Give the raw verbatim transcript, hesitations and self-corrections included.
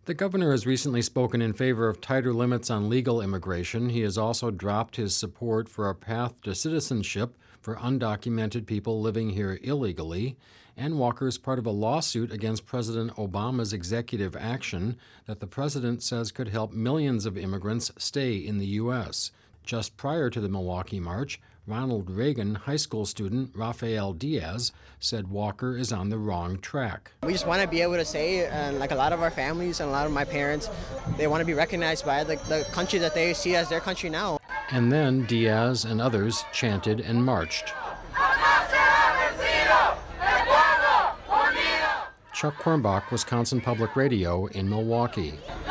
The governor has recently spoken in favor of tighter limits on legal immigration. He has also dropped his support for a path to citizenship for undocumented people living here illegally. And Walker is part of a lawsuit against President Obama's executive action that the president says could help millions of immigrants stay in the U S. Just prior to the Milwaukee March, Ronald Reagan high school student Rafael Diaz said Walker is on the wrong track. We just want to be able to say, uh, like a lot of our families and a lot of my parents, they want to be recognized by the, the country that they see as their country now. And then Diaz and others chanted and marched. Chuck Quirmbach, Wisconsin Public Radio in Milwaukee.